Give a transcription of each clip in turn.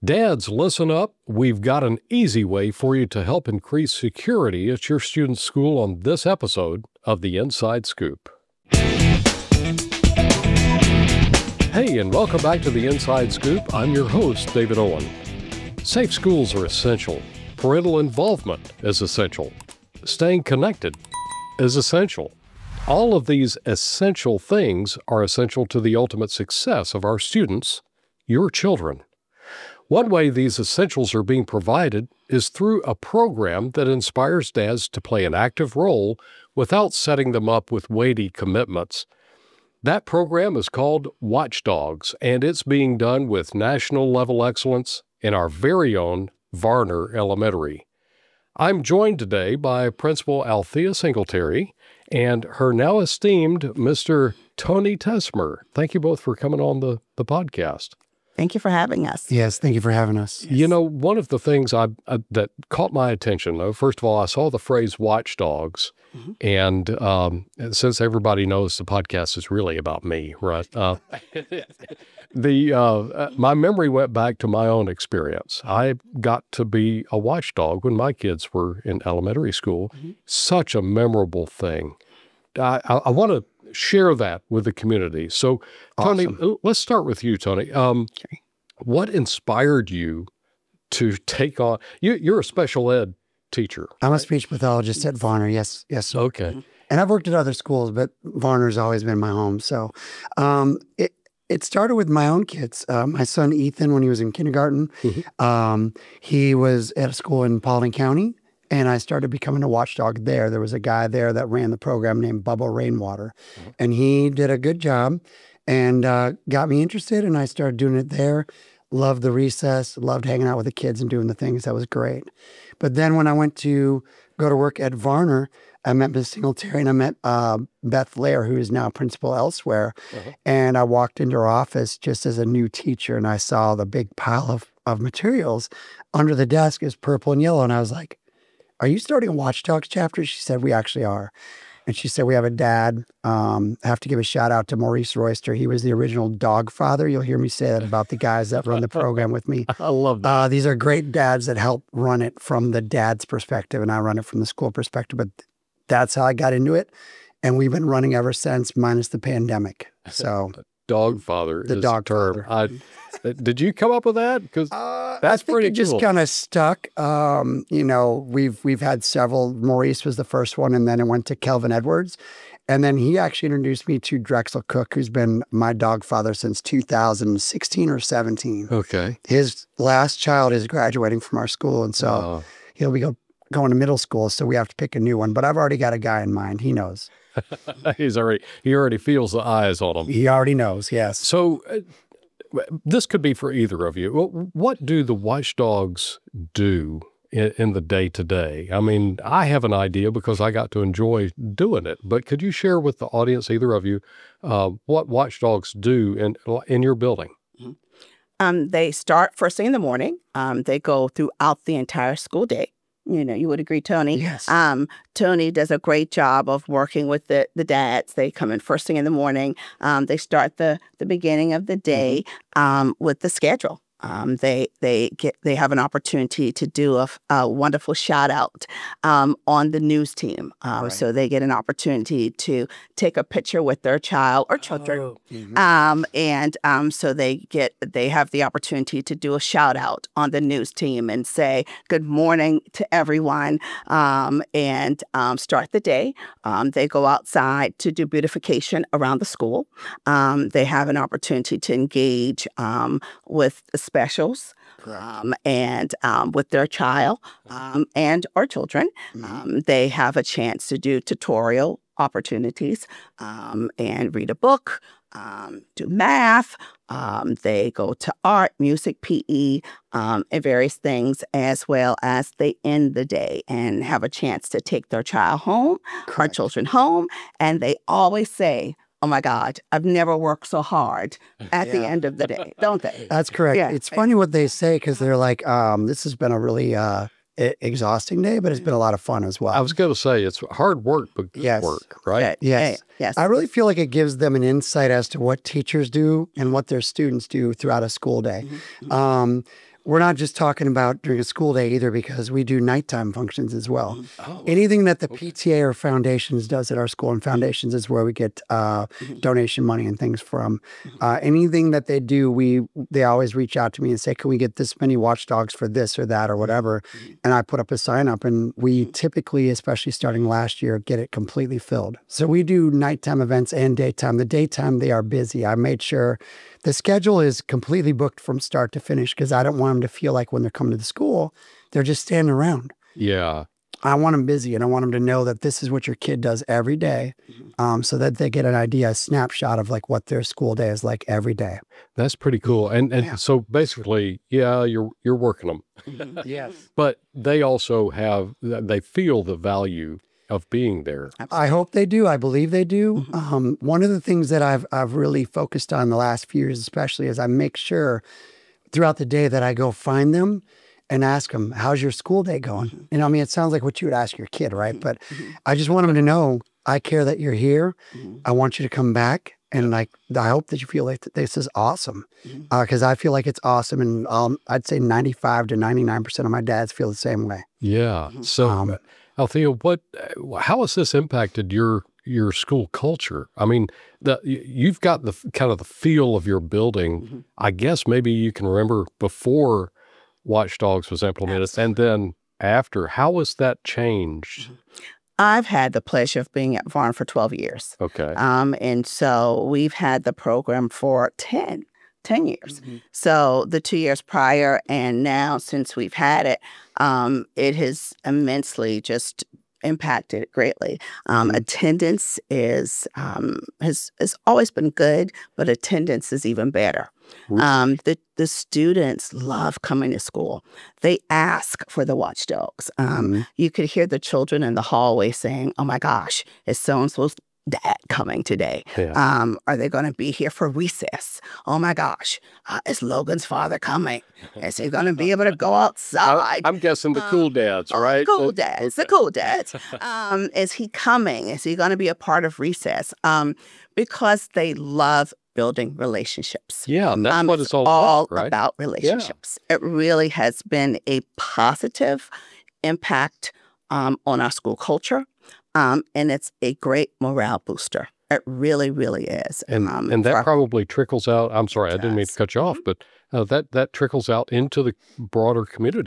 Dads, listen up. We've got an easy way for you to help increase security at your student's school on this episode of The Inside Scoop. Hey, and welcome back to The Inside Scoop. I'm your host, David Owen. Safe schools are essential. Parental involvement is essential. Staying connected is essential. All of these essential things are essential to the ultimate success of our students, your children. One way these essentials are being provided is through a program that inspires dads to play an active role without setting them up with weighty commitments. That program is called Watchdogs, and it's being done with national-level excellence in our very own Varner Elementary. I'm joined today by Principal Althea Singletary and her now esteemed Mr. Tony Tesmer. Thank you both for coming on the podcast. Thank you for having us. Yes, thank you for having us. Yes. You know, one of the things that caught my attention, though, first of all, I saw the phrase watchdogs, and since everybody knows the podcast is really about me, right? My memory went back to my own experience. I got to be a watchdog when my kids were in elementary school. Such a memorable thing. I want to share that with the community. So, Tony, let's start with you, Tony. What inspired you to take on? You're a special ed teacher. I'm a speech pathologist at Varner. Yes. Okay. And I've worked at other schools, but Varner's always been my home. So, it started with my own kids. My son Ethan, when he was in kindergarten, he was at a school in Paulding County. And I started becoming a watchdog there. There was a guy there that ran the program named Bubba Rainwater. And he did a good job and got me interested. And I started doing it there. Loved the recess, loved hanging out with the kids and doing the things. That was great. But then when I went to go to work at Varner, I met Ms. Singletary and I met Beth Lair, who is now principal elsewhere. And I walked into her office just as a new teacher and I saw the big pile of materials under the desk is purple and yellow. And I was like, are you starting a Watchdogs chapter? She said, we actually are. And she said, we have a dad. I have to give a shout out to Maurice Royster. He was the original dog father. You'll hear me say that about the guys that run the program with me. I love that. These are great dads that help run it from the dad's perspective, and I run it from the school perspective. But that's how I got into it. And we've been running ever since, minus the pandemic. So Dog father the is dog term. father. Did you come up with that? Because that's pretty cool. Just kind of stuck. We've had several. Maurice was the first one, and then it went to Kelvin Edwards. And then he actually introduced me to Drexel Cook, who's been my dog father since 2016 or 17. Okay. His last child is graduating from our school, and so he'll be going to middle school, so we have to pick a new one. But I've already got a guy in mind. He knows. He already feels the eyes on him. He already knows, yes. So this could be for either of you. What do the watchdogs do in the day-to-day? I mean, I have an idea because I got to enjoy doing it, but could you share with the audience, either of you, what watchdogs do in your building? They start first thing in the morning. They go throughout the entire school day. You would agree, Tony. Yes. Tony does a great job of working with the dads. They come in first thing in the morning. They start the beginning of the day with the schedule. They have an opportunity to do a wonderful shout out on the news team. Right. So they get an opportunity to take a picture with their child or children. So they have the opportunity to do a shout out on the news team and say good morning to everyone and start the day. They go outside to do beautification around the school. They have an opportunity to engage with specials and with their child and our children. They have a chance to do tutorial opportunities and read a book, do math. They go to art, music, PE, and various things, as well as they end the day and have a chance to take their child home, our children home, and they always say, oh my God, I've never worked so hard at the end of the day, don't they? That's correct. Yeah. It's funny what they say because they're like, this has been a really exhausting day, but it's been a lot of fun as well. I was going to say it's hard work, but good work, right? Yes. Yes. I really feel like it gives them an insight as to what teachers do and what their students do throughout a school day. we're not just talking about during a school day either, because we do nighttime functions as well. Oh, Anything that the PTA or foundations does at our school, and foundations is where we get donation money and things from. Anything that they do, they always reach out to me and say, can we get this many watchdogs for this or that or whatever? And I put up a sign up, and we typically, especially starting last year, get it completely filled. So we do nighttime events and daytime. The daytime, they are busy. I made sure the schedule is completely booked from start to finish, because I don't want them to feel like when they're coming to the school, they're just standing around. yeah. I want them busy, and I want them to know that this is what your kid does every day, so that they get an idea, a snapshot of like what their school day is like every day. That's pretty cool. And so basically, yeah, you're working them. Yes. But they also they feel the value of being there. I hope they do. I believe they do. One of the things that I've really focused on the last few years, especially, is I make sure throughout the day that I go find them and ask them, how's your school day going? And I mean, it sounds like what you would ask your kid, right? But I just want them to know, I care that you're here. I want you to come back. And like, I hope that you feel like this is awesome, because I feel like it's awesome. And I'd say 95 to 99% of my dads feel the same way. Yeah. So, Althea, how has this impacted your school culture? I mean, you've got the kind of the feel of your building. I guess maybe you can remember before Watchdogs was implemented, and then after. How has that changed? I've had the pleasure of being at Varn for 12 years. Okay. And so we've had the program for 10 years. So the 2 years prior and now since we've had it, it has immensely just impacted greatly. Attendance has always been good, but attendance is even better. The students love coming to school. They ask for the watchdogs. You could hear the children in the hallway saying, oh my gosh, is so-and-so's dad coming today? Yeah. Are they going to be here for recess? Oh my gosh, is Logan's father coming? Is he going to be able to go outside? I'm guessing the cool dads, right? The cool dads. Is he coming? Is he going to be a part of recess? Because they love building relationships. Yeah, and that's what it's all about, right? About relationships. Yeah. It really has been a positive impact on our school culture. And it's a great morale booster. It really, really is. And that probably trickles out. I'm sorry, I didn't mean to cut you off, but that trickles out into the broader community.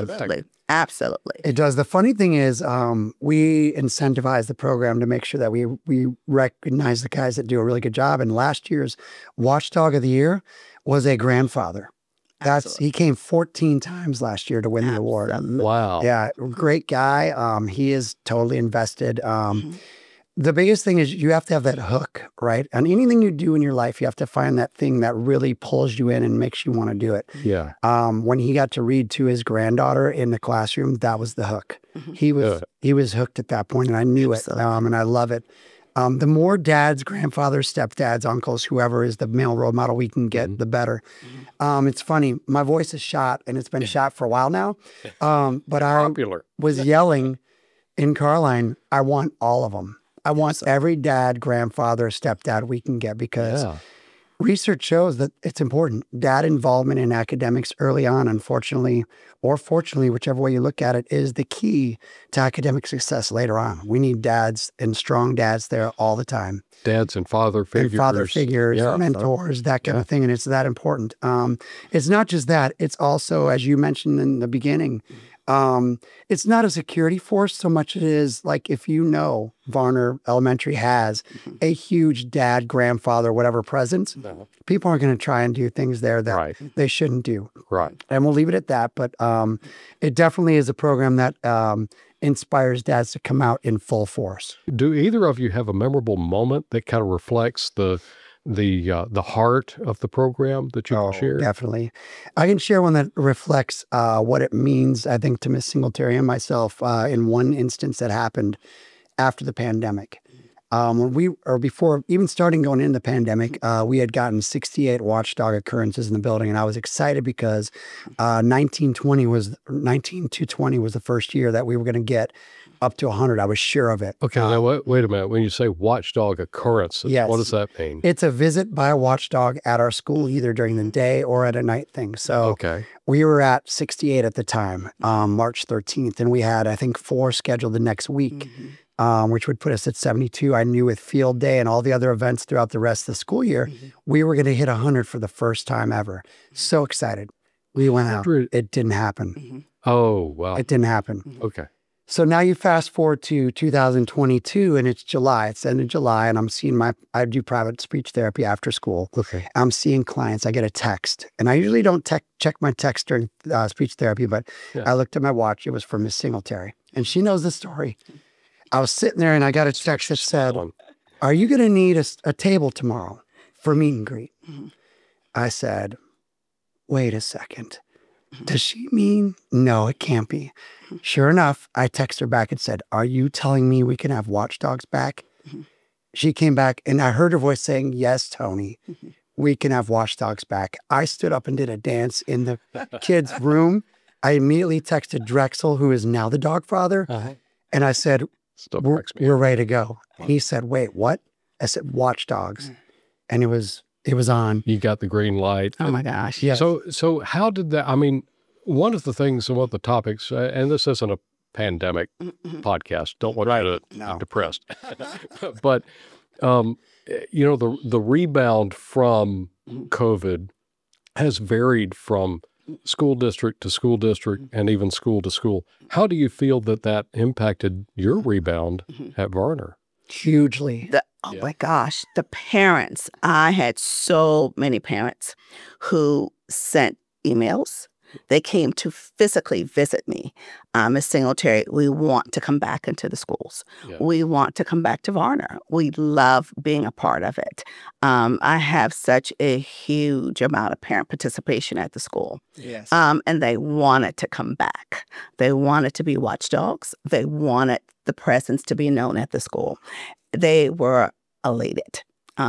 Absolutely. It does. The funny thing is, we incentivize the program to make sure that we recognize the guys that do a really good job. And last year's Watchdog of the Year was a grandfather. He came 14 times last year to win the award. Wow. Yeah, great guy. He is totally invested. The biggest thing is you have to have that hook, right? And anything you do in your life, you have to find that thing that really pulls you in and makes you want to do it. Yeah. When he got to read to his granddaughter in the classroom, that was the hook. He was hooked at that point, and I knew it, and I love it. The more dads, grandfathers, stepdads, uncles, whoever is the male role model we can get, the better. It's funny. My voice is shot, and it's been shot for a while now. But I was yelling in Carline, I want all of them. I want every dad, grandfather, stepdad we can get, because research shows that it's important. Dad involvement in academics early on, unfortunately, or fortunately, whichever way you look at it, is the key to academic success later on. We need dads and strong dads there all the time. Dads and father figures. Mentors, that kind of thing. And it's that important. It's not just that. It's also, as you mentioned in the beginning, it's not a security force so much as it is like, if you know Varner Elementary has a huge dad, grandfather, whatever presence, people aren't going to try and do things there that they shouldn't do. Right. And we'll leave it at that. But it definitely is a program that inspires dads to come out in full force. Do either of you have a memorable moment that kind of reflects the heart of the program that you can share? Definitely. I can share one that reflects what it means, I think, to Miss Singletary and myself in one instance that happened after the pandemic. When we, or before even starting going into the pandemic, we had gotten 68 watchdog occurrences in the building, and I was excited because 1920 was the first year that we were going to get up to 100. I was sure of it. Okay, now wait a minute. When you say watchdog occurrences, Yes. what does that mean? It's a visit by a watchdog at our school, either during the day or at a night thing. So Okay. we were at 68 at the time, March 13th, and we had, I think, 4 scheduled the next week. Which would put us at 72. I knew with field day and all the other events throughout the rest of the school year, we were going to hit 100 for the first time ever. So excited. We went out. 100. It didn't happen. Oh, wow. It didn't happen. Okay. So now you fast forward to 2022 and it's July. It's the end of July and I'm seeing I do private speech therapy after school. Okay. I'm seeing clients. I get a text and I usually don't check my text during speech therapy, but I looked at my watch. It was from Miss Singletary and she knows the story. I was sitting there and I got a text that said, "Are you going to need a table tomorrow for meet and greet?" I said, "Wait a second. Does she mean no, it can't be?" Sure enough, I texted her back and said, "Are you telling me we can have watchdogs back?" She came back and I heard her voice saying, "Yes, Tony, we can have watchdogs back." I stood up and did a dance in the kids' room. I immediately texted Drexel, who is now the dog father, and I said, we're ready to go. And he said, "Wait, what?" I said, "Watchdogs." And it was on. You got the green light. Oh my gosh. Yeah. So how did that, I mean, one of the things and one of the topics, and this isn't a pandemic podcast, don't want you to be depressed, but, you know, the rebound from COVID has varied from school district to school district and even school to school. How do you feel that impacted your rebound at Varner? Hugely. Oh my gosh, the parents. I had so many parents who sent emails. They came to physically visit me. Ms. Singletary, we want to come back into the schools. Yeah. We want to come back to Varner. We love being a part of it. I have such a huge amount of parent participation at the school. Yes. And they wanted to come back. They wanted to be watchdogs. They wanted the presence to be known at the school. They were elated.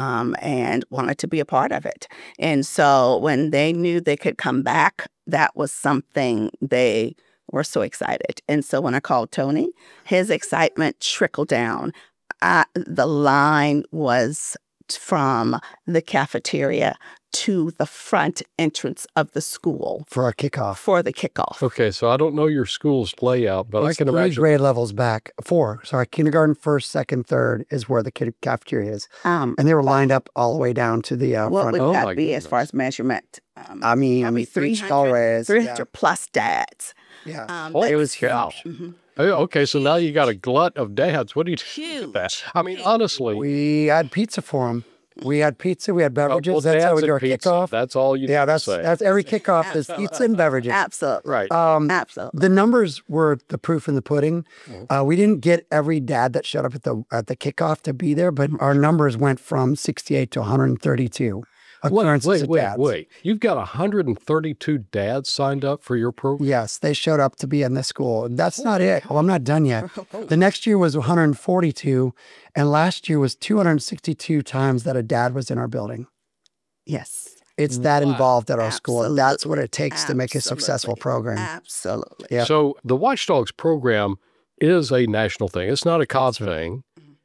And wanted to be a part of it. And so when they knew they could come back, that was something they were so excited. And so when I called Tony, his excitement trickled down. The line was from the cafeteria to the front entrance of the school For our kickoff. for the kickoff. Okay, so I don't know your school's layout, but I It's can 3 imagine. grade levels back. 4. Sorry, kindergarten, 1st, 2nd, 3rd is where the cafeteria is. And they were lined up all the way down to the What front. would Oh, my that be as far as measurement? I mean, probably 300, 300 plus dads. Yeah. Holy It was cow. huge. Oh, okay, so now you got a glut of dads. What do you do with that? I mean, honestly. We had pizza for them. We had pizza. We had beverages. well, That's how we dads do our and pizza, kickoff. that's all you Yeah, say. that's every kickoff is pizza and beverages. Absolutely. Right. Absolutely. The numbers were the proof in the pudding. We didn't get every dad that showed up at the kickoff to be there, but our numbers went from 68 to 132 occurrences of dads. Wait. You've got 132 dads signed up for your program? Yes, they showed up to be in the school. That's not it. Well, I'm not done yet. The next year was 142, and last year was 262 times that a dad was in our building. Yes. It's that involved at our school. Absolutely. That's what it takes to make a successful program. Absolutely. Yeah. So the Watchdogs program is a national thing. It's not a COD thing.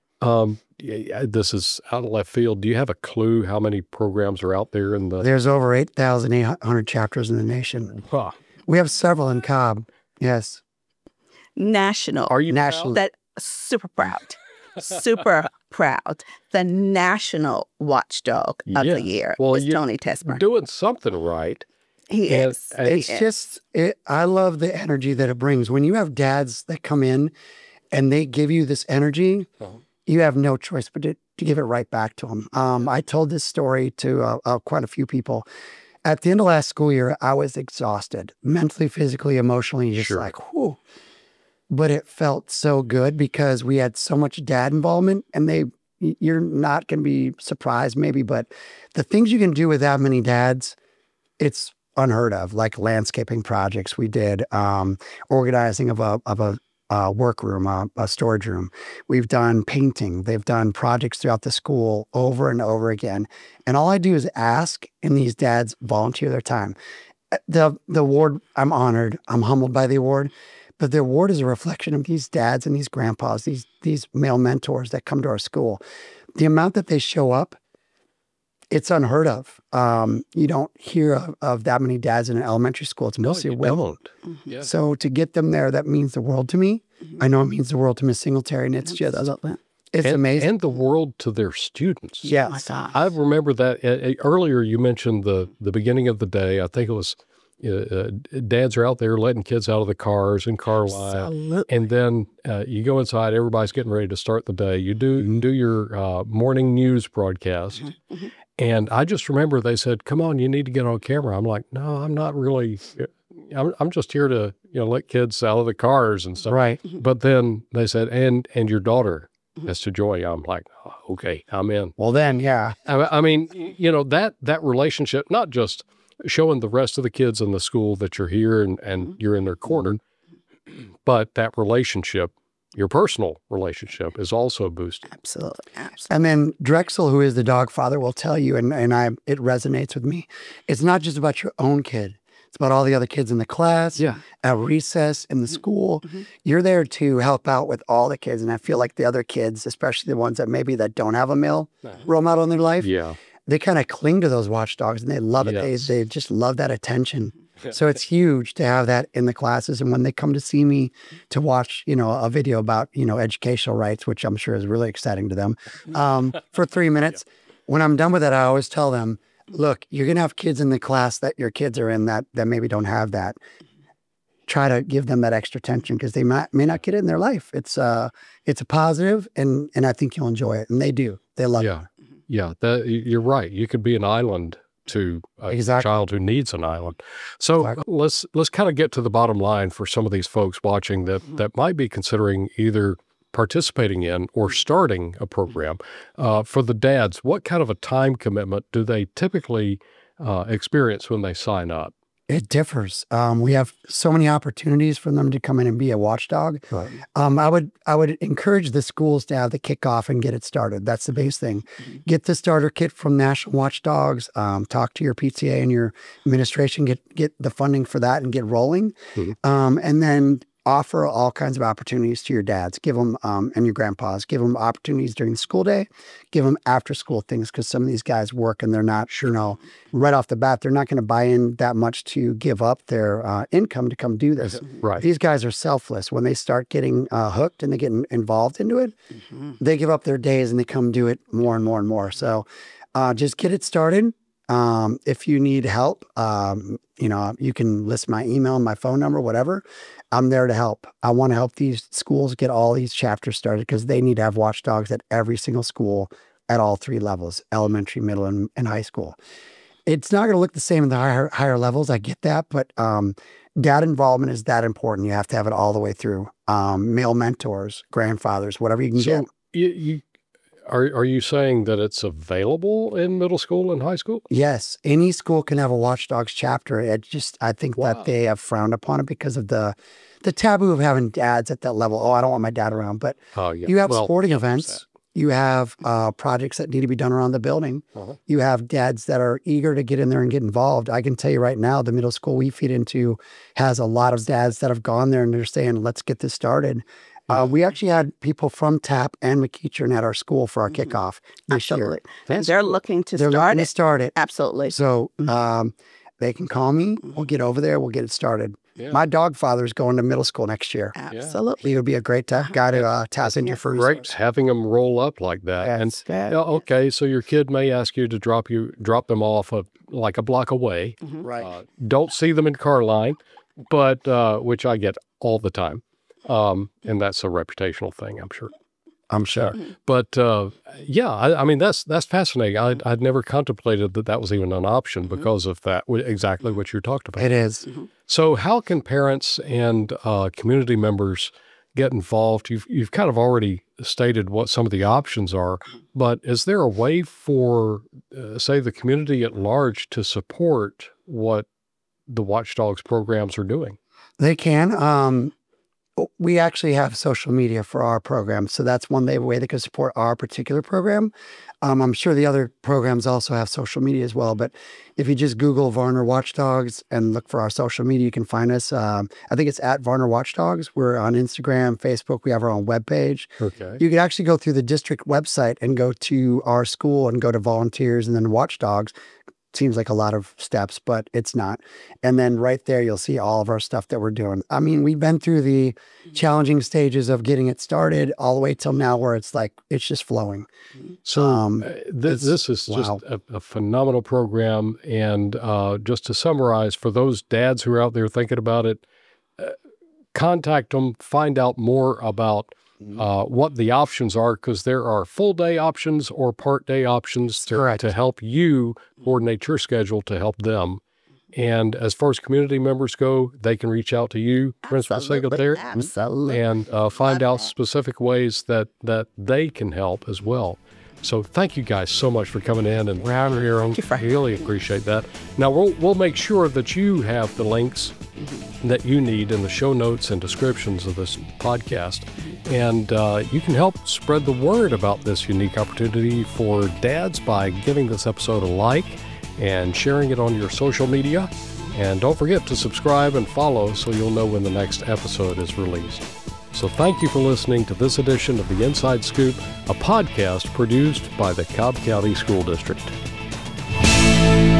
This is out of left field. Do you have a clue how many programs are out there in the... There's over 8,800 chapters in the nation. Huh. We have several in Cobb. Yes. National. Are you National. proud? That super proud. Super proud. The national watchdog of Yeah. the year Well, is you- Tony You're Tesmer. doing something right. He and- is. and He It's is. just, I love the energy that it brings. When you have dads that come in and they give you this energy, you have no choice but to give it right back to them. I told this story to quite a few people. At the end of last school year, I was exhausted, mentally, physically, emotionally, just Sure. like, whew. But it felt so good because we had so much dad involvement, and you're not going to be surprised maybe, but the things you can do with that many dads, it's unheard of, like landscaping projects we did, organizing of a workroom, a storage room. We've done painting. They've done projects throughout the school over and over again. And all I do is ask, and these dads volunteer their time. The award, I'm honored. I'm humbled by the award. But the award is a reflection of these dads and these grandpas, these male mentors that come to our school. The amount that they show up, it's unheard of. You don't hear of that many dads in an elementary school. It's mostly women. Don't. Yeah. So to get them there, that means the world to me. I know it means the world to Miss Singletary, and it's just, it's amazing. And the world to their students. Yeah. Oh my gosh. I remember that earlier you mentioned the beginning of the day. I think it was dads are out there letting kids out of the cars in Carlisle. Absolutely. And then you go inside, everybody's getting ready to start the day. You do your morning news broadcast. And I just remember they said, come on, you need to get on camera. I'm like, no, I'm not really. I'm just here to let kids out of the cars and stuff. Right. But then they said, and your daughter has to join. I'm like, oh, okay, I'm in. Well, then, yeah. I mean, that relationship, not just showing the rest of the kids in the school that you're here and you're in their corner, but that relationship, your personal relationship, is also boosted. Absolutely. And then Drexel, who is the dog father, will tell you, and it resonates with me. It's not just about your own kid. It's about all the other kids in the class, at recess, in the school. You're there to help out with all the kids. And I feel like the other kids, especially the ones that don't have a male role model in their life, they kind of cling to those watchdogs and they love it. Yes. They just love that attention. So it's huge to have that in the classes. And when they come to see me to watch, a video about, educational rights, which I'm sure is really exciting to them, for 3 minutes, when I'm done with that, I always tell them, look, you're going to have kids in the class that your kids are in that maybe don't have that. Try to give them that extra attention because they may not get it in their life. It's a positive, and I think you'll enjoy it. And they do. They love it. Yeah, you're right. You could be an island to a child who needs an island. So let's kind of get to the bottom line for some of these folks watching that might be considering either participating in or starting a program. For the dads, what kind of a time commitment do they typically experience when they sign up? It differs. We have so many opportunities for them to come in and be a watchdog. Right. I would encourage the schools to have the kickoff and get it started. That's the base thing. Get the starter kit from National Watchdogs. Talk to your PTA and your administration. Get the funding for that and get rolling. And then offer all kinds of opportunities to your dads. Give them, and your grandpas, give them opportunities during the school day. Give them after school things because some of these guys work and they're not, right off the bat, they're not going to buy in that much to give up their income to come do this. Right. These guys are selfless. When they start getting hooked and they get involved into it, they give up their days and they come do it more and more and more. So just get it started. If you need help, you can list my email, my phone number, whatever. I'm there to help. I want to help these schools get all these chapters started because they need to have watchdogs at every single school at all 3 levels, elementary, middle, and high school. It's not going to look the same in the higher levels. I get that, but dad involvement is that important. You have to have it all the way through. Male mentors, grandfathers, whatever you can get. Are you saying that it's available in middle school and high school? Yes. Any school can have a watchdogs chapter. I think that they have frowned upon it because of the taboo of having dads at that level. Oh, I don't want my dad around. But you have sporting events. You have projects that need to be done around the building. You have dads that are eager to get in there and get involved. I can tell you right now, the middle school we feed into has a lot of dads that have gone there and they're saying, let's get this started. We actually had people from TAP and McEachern at our school for our kickoff this year. They're looking to start it. Absolutely. So they can call me. We'll get over there. We'll get it started. Yeah. My dog father's going to middle school next year. Absolutely. He would be a great guy to tap in your first. Great having them roll up like that. Okay, so your kid may ask you to drop them off like a block away. Right. Don't see them in car line, but which I get all the time. And that's a reputational thing, I'm sure. But I mean, that's fascinating. I'd never contemplated that was even an option because of that, exactly what you talked about. It is. So how can parents and community members get involved? You've kind of already stated what some of the options are, but is there a way for, say, the community at large to support what the Watchdogs programs are doing? They can. we actually have social media for our program. So that's one way they can support our particular program. I'm sure the other programs also have social media as well. But if you just Google Varner Watchdogs and look for our social media, you can find us. I think it's at Varner Watchdogs. We're on Instagram, Facebook. We have our own webpage. Okay. You can actually go through the district website and go to our school and go to volunteers and then Watchdogs. Seems like a lot of steps, but it's not. And then right there, you'll see all of our stuff that we're doing. I mean, we've been through the challenging stages of getting it started all the way till now where it's like, it's just flowing. So this is wow. just a phenomenal program. And just to summarize, for those dads who are out there thinking about it, contact them, find out more about what the options are, because there are full day options or part day options to help you coordinate your schedule to help them. And as far as community members go, they can reach out to you, Principal Singletary, and find out specific ways that they can help as well. So thank you guys so much for coming in and having here. I really appreciate that. Now we'll make sure that you have the links that you need in the show notes and descriptions of this podcast. And you can help spread the word about this unique opportunity for dads by giving this episode a like and sharing it on your social media. And don't forget to subscribe and follow so you'll know when the next episode is released. So thank you for listening to this edition of The Inside Scoop, a podcast produced by the Cobb County School District.